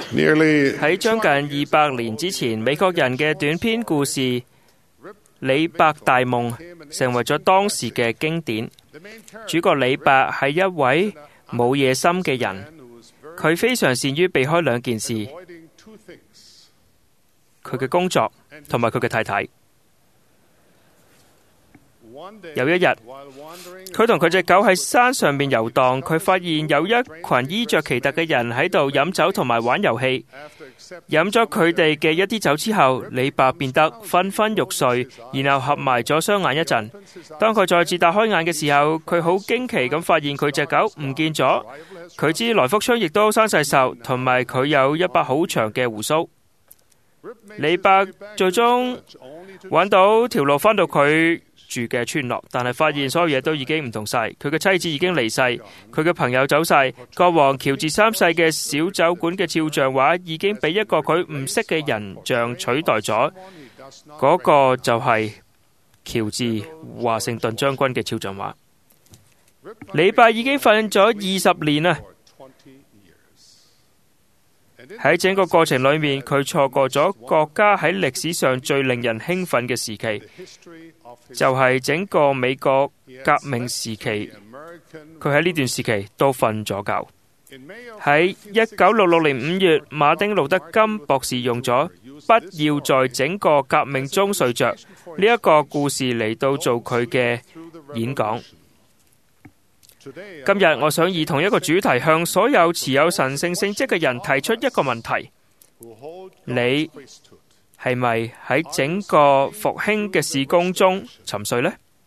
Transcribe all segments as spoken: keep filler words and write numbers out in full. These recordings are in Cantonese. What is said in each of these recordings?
喺將近二百年之前，美國人嘅短篇故事《李白大夢》成為咗當時嘅經典。主角李白係一位冇野心嘅人，佢非常善於避開兩件事：佢嘅工作同埋佢嘅太太。有一日，佢同佢隻狗喺山上面遊蕩，佢發現有一群衣着奇特嘅人喺度飲酒同埋玩遊戲。飲咗佢哋嘅一啲酒之後，李白變得昏昏欲睡，然後合埋咗雙眼一陣。當佢再次打開眼嘅時候，佢好驚奇咁發現佢隻狗唔見咗，佢支來福槍亦都生晒銹，同埋佢有一把好長嘅鬍鬚。李白最終揾到條路返到佢住嘅村落，但係發現所有嘢都已經唔同晒。佢嘅妻子已經離世，佢嘅朋友走晒，國王喬治三世嘅小酒館嘅肖像畫已經俾一個佢唔識嘅人像取代咗，嗰個就係喬治華盛頓將軍嘅肖像畫。李白已經瞓咗二十年啦，喺整個過程裏面，佢錯過咗國家喺歷史上最令人興奮嘅時期，就係整個美國革命時期。佢喺呢段時期都瞓咗覺。喺一九六六年五月，馬丁路德金博士用咗不要在整個革命中睡着呢一個故事嚟到做佢嘅演講。今日我想以同一個主題向所有持有神聖聖職嘅人提出一個問題：你係咪喺整個復興嘅事工中沉睡呢？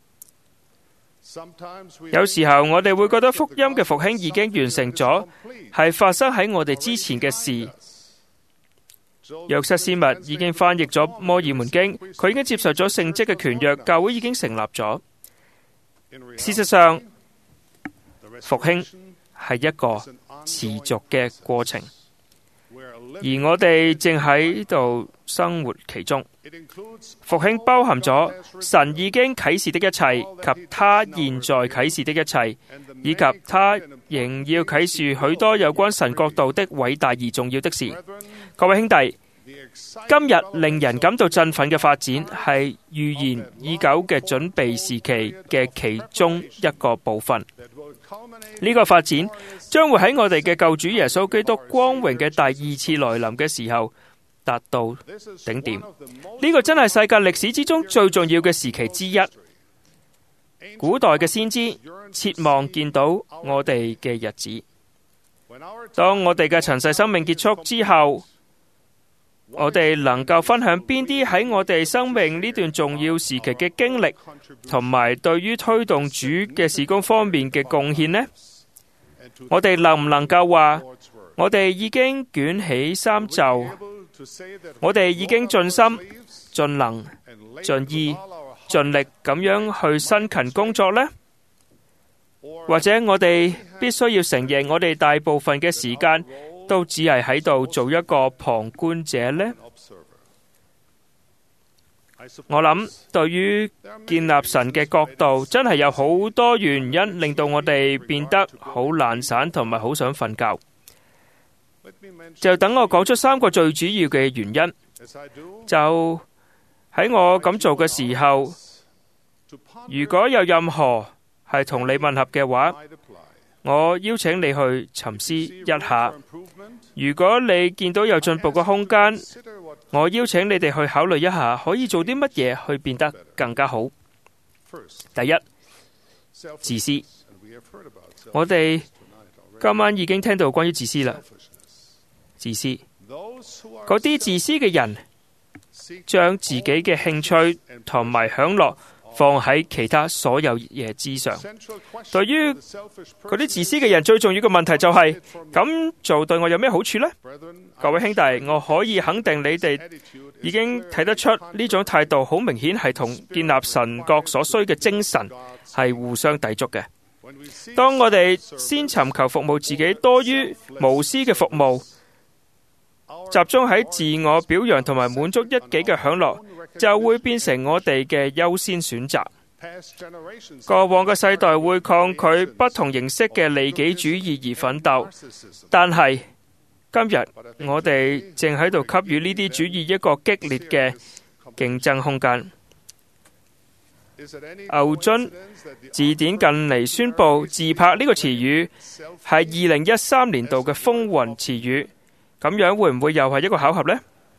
有時候我哋會覺得福音嘅復興已經完成咗，係發生喺我哋之前嘅事。約瑟斯密已經翻譯咗摩爾門經，佢已經接受咗聖職嘅權約，教會已經成立咗。事實上，復興係一個持續嘅過程，而我哋正喺度生活其中。復興包含咗神已經啟示的一切，及他現在啟示的一切，以及他仍要啟示許多有關神國度的偉大而重要的事。各位兄弟，今日令人感到振奮嘅發展係預言已久嘅準備時期嘅其中一個部分。呢個發展將會喺我哋嘅救主耶穌基督光榮嘅第二次來臨嘅時候達到頂點。呢個真係世界歷史之中最重要嘅時期之一。古代嘅先知切望見到我哋嘅日子。當我哋嘅塵世生命結束之後，我哋能夠分享邊啲喺我哋生命呢段重要時期嘅經歷，同埋對於推動主嘅事工方面嘅貢獻呢？我哋能唔能夠話，我哋已經捲起衫袖，我哋已經盡心、盡能、盡意、盡力咁樣去辛勤工作呢？或者我哋必須要承認，我哋大部分嘅時間都只係喺度做一個旁觀者呢？我諗，對於建立神嘅國度，真係有好多原因令到我哋變得好懶散，同埋好想瞓覺。就等我講出三個最主要嘅原因。就喺我咁做嘅時候，如果有任何係同你吻合嘅話，我邀請你去沉思一下。如果你見到有進步嘅空間，我邀請你哋去考慮一下，可以做啲乜嘢去變得更加好。第一，自私。我哋今晚已經聽到關於自私啦。自私，嗰啲自私嘅人將自己嘅興趣同埋享樂放喺其他所有嘢之上。對於嗰啲自私嘅人，最重要嘅問題就係、是、咁做對我有咩好處呢？各位兄弟，我可以肯定你哋已經睇得出呢種態度好明顯係同建立神國所需嘅精神係互相抵觸嘅。當我哋先尋求服務自己多於無私嘅服務，集中喺自我表揚同埋滿足一己嘅享樂，就會變成我哋嘅優先選擇。過往嘅世代會抗拒不同形式嘅利己主義而奮鬥，但係今日我哋正喺度給予呢啲主義一個激烈嘅競爭空間。牛津字典近嚟宣布自拍呢個詞語係二零一三年度嘅風雲詞語，咁樣會唔會又係一個巧合呢？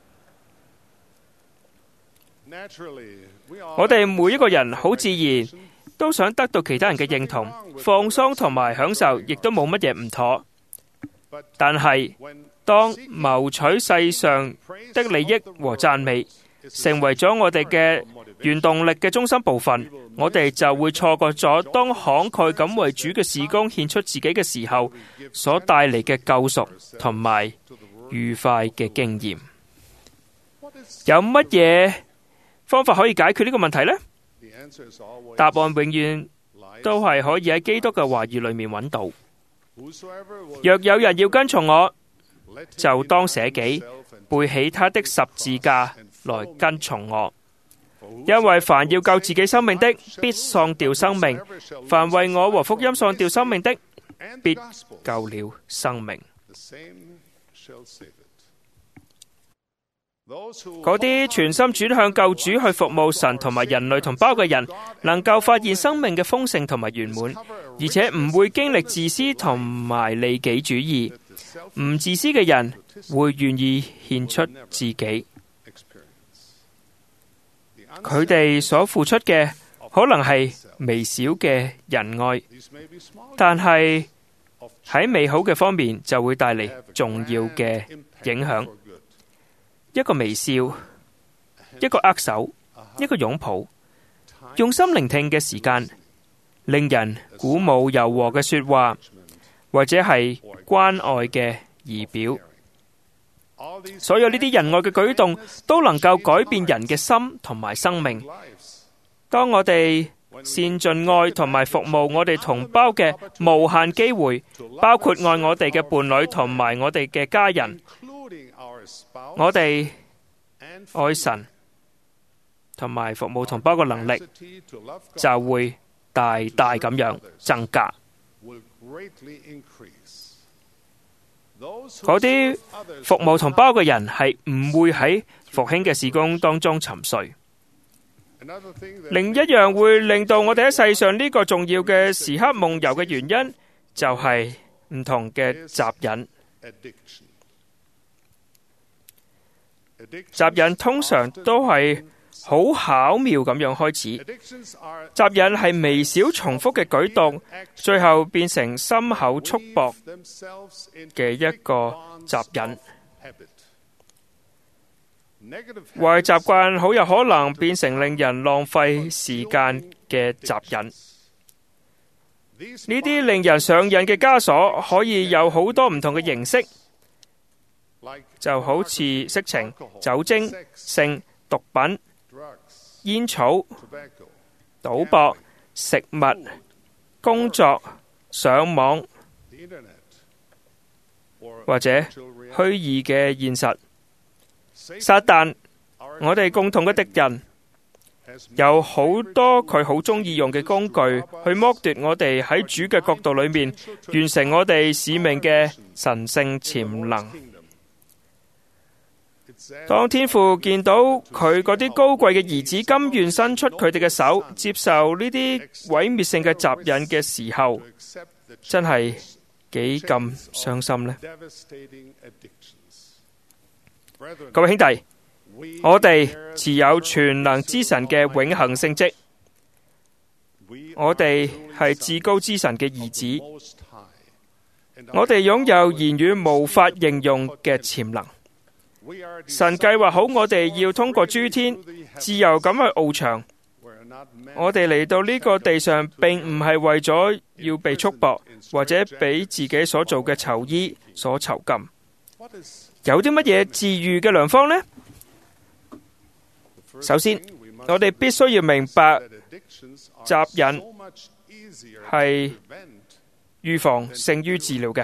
我哋每一個人好自然都想得到其他人嘅認同，放鬆同埋享受亦都冇乜嘢唔妥。但係當謀取世上的利益和讚美成為咗我哋嘅原動力嘅中心部分，我哋就會錯過咗當慷慨咁為主嘅事工獻出自己嘅時候所帶嚟嘅救贖同埋愉快嘅經驗。有乜嘢方法可以解決呢個問題呢？答案永遠都係可以喺基督嘅話語裏面揾到。若有人要跟從我，就當捨己，背起他的十字架來跟從我。因為凡要救自己生命的，必喪掉生命；凡為我和福音喪掉生命的，必救了生命。嗰啲全心轉向救主去服務神同埋人類同胞嘅人，能夠發現生命嘅豐盛同埋圓滿，而且唔會經歷自私同埋利己主義。唔自私嘅人會願意獻出自己，佢哋所付出嘅可能係微小嘅仁愛，但係喺美好嘅方面就會帶嚟重要嘅影響。一個微笑，一個握手，一個擁抱，用心聆聽嘅時間，令人鼓舞柔和嘅說話，或者係關愛嘅儀表，所有呢啲仁愛嘅舉動都能夠改變人嘅心同埋生命。當我哋善盡愛同埋服務我哋同胞嘅無限機會，包括愛我哋嘅伴侶同埋我哋嘅家人，我哋愛神同埋服務同胞嘅能力就會大大咁樣增加。嗰啲服務同胞嘅人係唔會喺復興嘅事工當中沉睡。另一樣會令到我哋喺世上呢個重要嘅時刻夢遊嘅原因，就係唔同嘅雜癮。雜癮通常都係好巧妙咁樣開始，雜癮係微小重複嘅舉動，最後變成心口束縛嘅一個雜癮。壞習慣好有可能變成令人浪費時間嘅雜癮。呢啲令人上癮嘅枷鎖可以有好多唔同嘅形式，就好似色情、酒精、性、毒品、煙草、賭博、食物、工作、上網，或者虛擬嘅現實。撒旦，我哋共同嘅敵人，有好多佢好中意用嘅工具去剝奪我哋喺主嘅角度裏面完成我哋使命嘅神聖潛能。當天父見到佢嗰啲高貴嘅兒子甘願伸出佢哋嘅手接受呢啲毀滅性嘅雜癮嘅時候，真係幾咁傷心呢？各位兄弟，我哋持有全能之神嘅永恆聖職，我哋係至高之神嘅兒子，我哋擁有言語無法形容嘅潛能。神計劃好我哋要通過諸天自由咁去翱翔。我哋嚟到呢個地上並唔係為咗要被束縛，或者俾自己所做嘅囚衣所囚禁。有啲乜嘢治癒嘅良方呢？首先，我哋必須要明白雜癮係預防勝於治療嘅。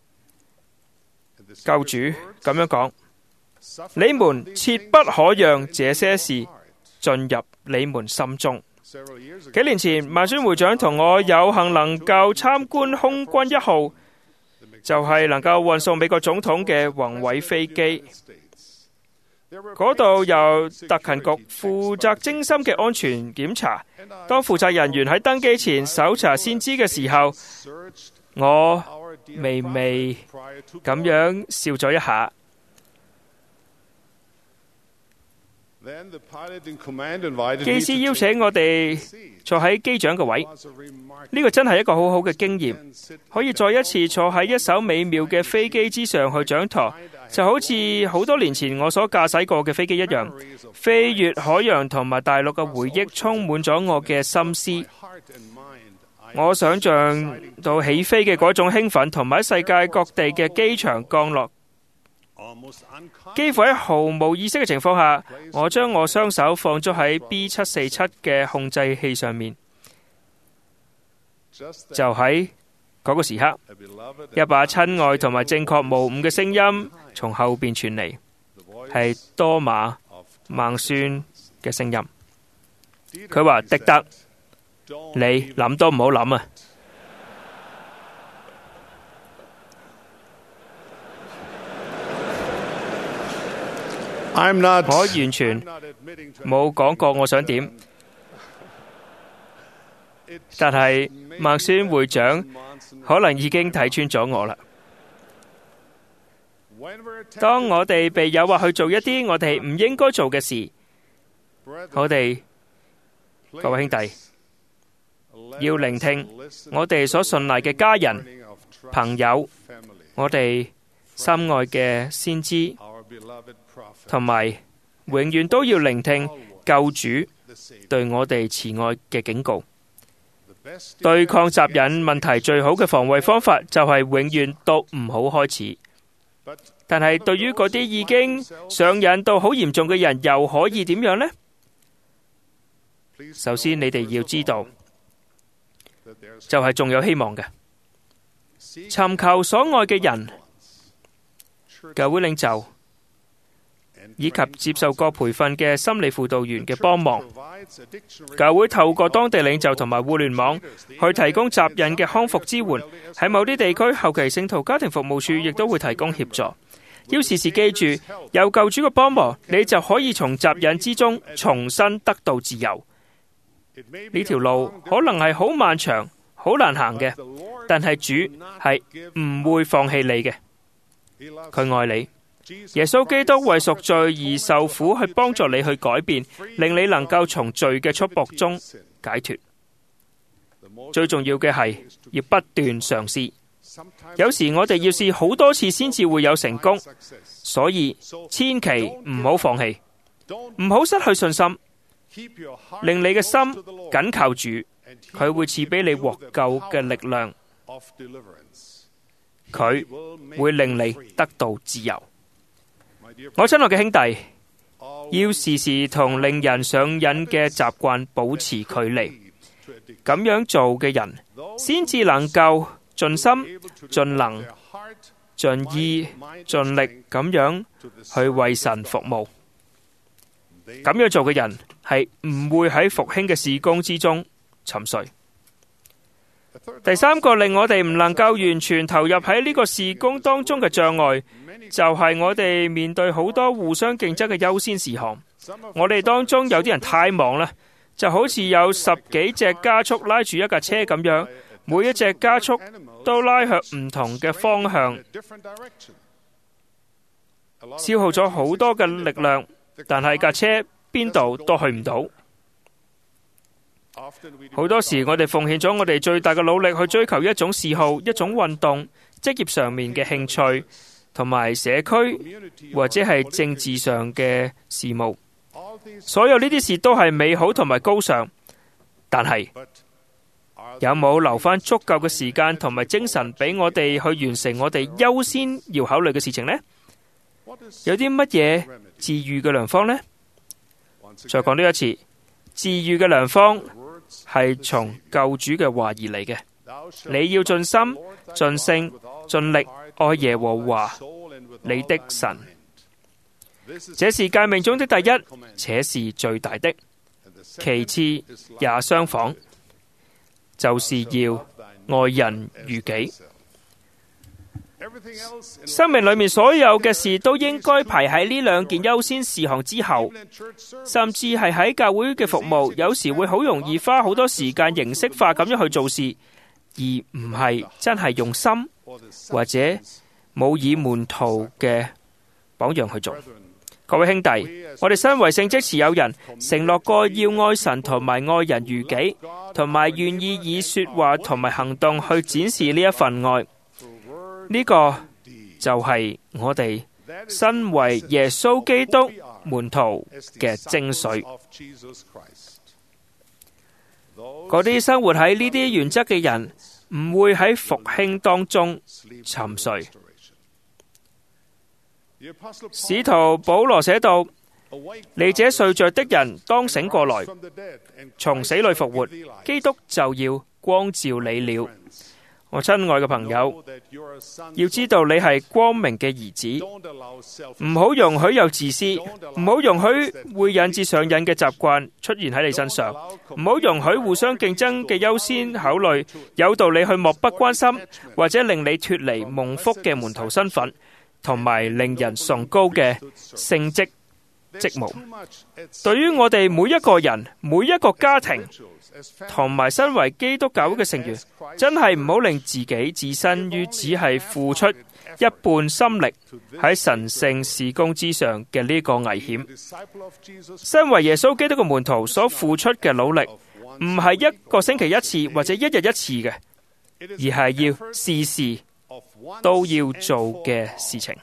救主咁樣講：你們切不可讓這些事進入你們心中。幾年前，萬宣會長同我有幸能夠參觀空軍一號， 就係能夠運送美國總統嘅宏偉飛機。嗰度由特勤局負責精心嘅安全檢查。當負責人員喺登機前搜查先知嘅時候，我微微咁樣笑咗一下。機師邀請我哋坐喺機長嘅位，呢個真係一個好好嘅經驗，可以再一次坐喺一艘美妙嘅飛機之上去掌舵，就好似好多年前我所駕駛過嘅飛機一樣。飛越海洋同埋大陸嘅回憶充滿咗我嘅心思。我想象到起飛嘅嗰種興奮，同埋喺世界各地嘅機場降落。幾乎喺毫無意識嘅情況下，我將我雙手放咗喺 B 七四七嘅控制器上面。就喺嗰個時刻，一把親愛同埋正確無誤嘅聲音從後邊傳嚟，係多馬孟孫嘅聲音。佢話：迪特，你諗都唔好諗啊！我完全冇講過我想點，但係孟孫會長可能已經睇穿咗我啦。當我哋被誘惑去做一啲我哋唔應該做嘅事，我哋各位兄弟要聆聽我哋所信賴嘅家人、朋友，我哋心愛嘅先知，同埋永遠都要聆聽救主對我哋慈愛嘅警告。對抗責任問題最好嘅防衛方法就係永遠都唔好開始。但係對於嗰啲已經上癮到好嚴重嘅人，又可以點樣呢？首先，你哋要知道，就係仲有希望嘅。尋求所愛嘅人，教會領袖，以及接受過培訓嘅心理輔導員嘅幫忙，教會透過當地領袖同埋互聯網去提供集癮嘅康復支援。喺某啲地區，後期聖徒家庭服務處亦都會提供協助。要時時記住，有救主嘅幫忙，你就可以從集癮之中重新得到自由。呢條路可能係好漫長、好難行嘅，但係主係唔會放棄你嘅，佢愛你。耶穌基督為贖罪而受苦，去幫助你去改變，令你能夠從罪嘅束縛中解脫。最重要嘅係要不斷嘗試，有時我哋要試好多次先至會有成功，所以千祈唔好放棄，唔好失去信心，令你嘅心緊靠主，佢會賜俾你獲救嘅力量，佢會令你得到自由。我親愛嘅兄弟，要時時同令人上癮嘅習慣保持距離，咁樣做嘅人先至能夠盡心、盡能、盡意、盡力咁樣去為神服務。咁樣做嘅人係唔會喺復興嘅事工之中沉睡。第三個令我哋唔能夠完全投入喺呢個事工當中嘅障礙，就係我哋面對好多互相競爭嘅優先事項。我哋當中有啲人太忙啦，就好似有十幾隻加速拉住一架車咁樣，每一隻加速都拉向唔同嘅方向，消耗咗好多嘅力量，但係架車邊度都去唔到。好多時我哋奉獻咗我哋最大嘅努力去追求一種嗜好、一種運動、職業上面嘅興趣，同埋社區或者係政治上嘅事務。所有呢啲事都係美好同埋高尚，但係有冇留翻足夠嘅時間同埋精神俾我哋去完成我哋優先要考慮嘅事情呢？有啲乜嘢治癒嘅良方呢？再講呢一次，治癒嘅良方係從救主嘅話而嚟嘅。你要盡心、盡性、盡力愛耶和華你的神，這是誡命中的第一，且是最大的。其次也相仿，就是要愛人如己。 生命裏面所有嘅事都應該排喺呢兩件優先事項之後，甚至係喺教會嘅服務，有時會好容易花好多時間形式化咁樣去做事，而唔係真係用心或者冇以門徒嘅榜樣去做。各位兄弟，我哋身為聖職持有人，承諾過要愛神同埋愛人如己，同埋願意以說話同埋行動去展示呢一份愛。呢個就係我哋身為耶穌基督門徒嘅精髓。嗰啲生活喺呢啲原則嘅人，唔會喺復興當中沉睡。使徒保羅寫道：你這睡着的人當醒過來，從死裏復活，基督就要光照你了。我親愛嘅朋友，要知道你係光明嘅兒子，唔好容許有自私，唔好容許會引致上癮嘅習慣出現喺你身上，唔好容許互相競爭嘅優先考慮有道理去漠不關心，或者令你脫離蒙福嘅門徒身份，同埋令人崇高嘅聖職職務。對於我哋每一個人、每一個家庭，同埋身為基督教會嘅成員，真係唔好令自己置身於只係付出一半心力喺神聖事工之上嘅呢個危險。身為耶穌基督嘅門徒所付出嘅努力，唔係一個星期一次或者一日一次嘅，而係要事事都要做嘅事情。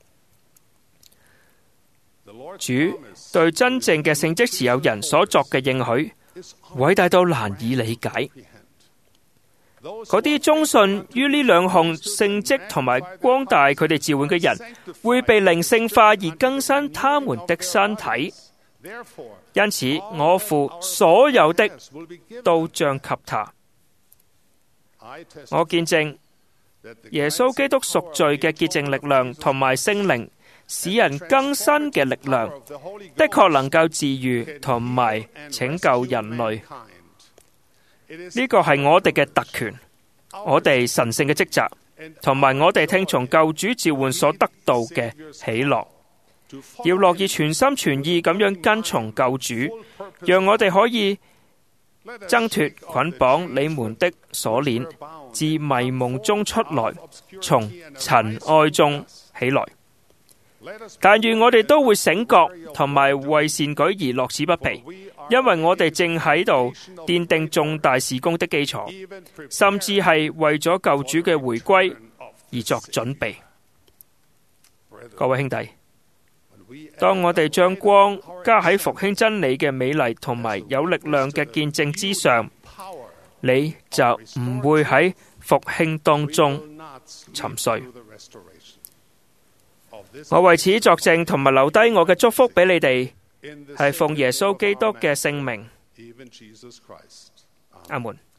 主對真正嘅聖職持有人所作嘅應許，偉大到難以理解。嗰啲忠信於呢兩項聖職同埋光大佢哋召喚嘅人，會被靈性化而更新他們的身體。因此，我父所有的都將給他。我見證耶穌基督贖罪嘅潔淨力量同埋聖靈使人更新嘅力量，的確能夠治癒同埋拯救人類。呢個係我哋嘅特權，我哋神聖嘅職責，同埋我哋聽從救主召喚所得到嘅喜樂。要樂意全心全意咁樣跟從救主，讓我哋可以掙脫捆綁你們的鎖鏈，自迷蒙中出來，從塵埃中起來。但願我哋都會醒覺，同埋為善舉而樂此不疲，因為我哋正喺度奠定重大事工的基礎，甚至係為咗救主嘅回歸而作準備。各位兄弟，當我哋將光加喺復興真理嘅美麗同埋有力量嘅見證之上，你就唔會喺復興當中沉睡。我為此作證，同埋留低我嘅祝福俾你哋，係奉耶穌基督嘅聖名。阿門。